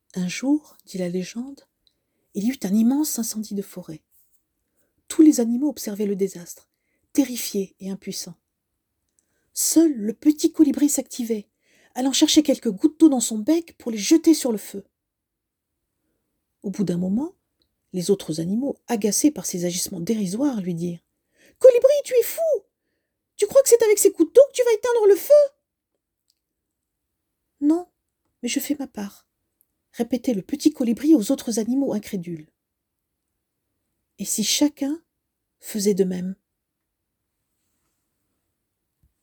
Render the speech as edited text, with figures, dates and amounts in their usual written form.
Un jour, dit la légende, il y eut un immense incendie de forêt. Tous les animaux observaient le désastre, terrifiés et impuissants. Seul le petit colibri s'activait, allant chercher quelques gouttes d'eau dans son bec pour les jeter sur le feu. Au bout d'un moment, les autres animaux, agacés par ses agissements dérisoires, lui dirent « Colibri, tu es fou! Tu crois que c'est avec ces couteaux que tu vas éteindre le feu ?» « Non, mais je fais ma part, » répétait le petit colibri aux autres animaux incrédules. Et si chacun faisait de même?